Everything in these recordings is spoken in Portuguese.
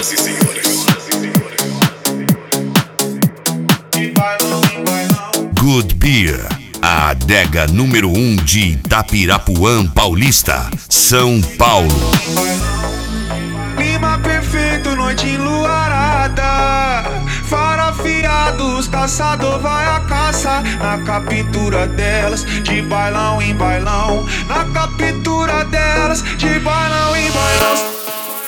senhoras e senhores. Good Beer, a adega número 1 de Itapirapuã Paulista, São Paulo. Clima perfeito, noite enluarada. Farafiados, caçador vai à caça. Na captura delas, de bailão em bailão. Na captura delas, de bailão em bailão.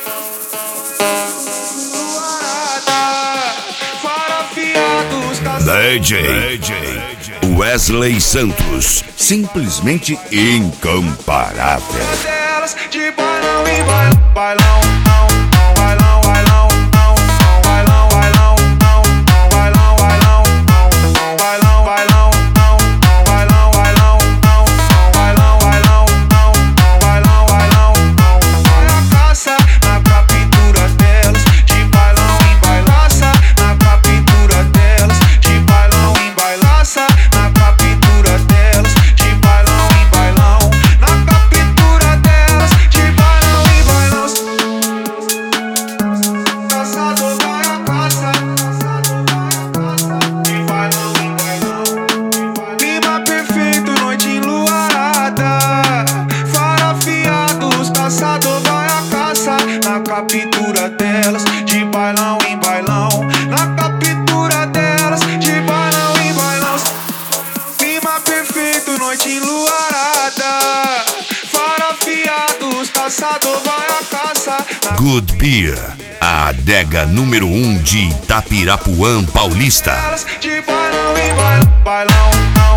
DJ Wesley Santos, simplesmente incomparável. De bailão em bailão, bailão, bailão, bailão, bailão, bailão, bailão, bailão, bailão, bailão, bailão, bailão, bailão, bailão, bailão. Vai a caça na captura delas, de bailão em bailaça, na captura delas, de bailão em bailaça, na captura delas, de bailão em bailão, na captura delas, de bailão em bailão. Caçador vai à caça, de bailão em bailão. Clima perfeito, noite enluarada. Farafiados, caçador vai à caça. Na captura delas, de bailão em bailão. Na captura delas, de bailão em bailão. Clima perfeito, noite enluarada. Farafiados, caçador vai à caça. Good Beer, a adega número 1 de Itapirapuã Paulista. De bailão em bailão, bailão.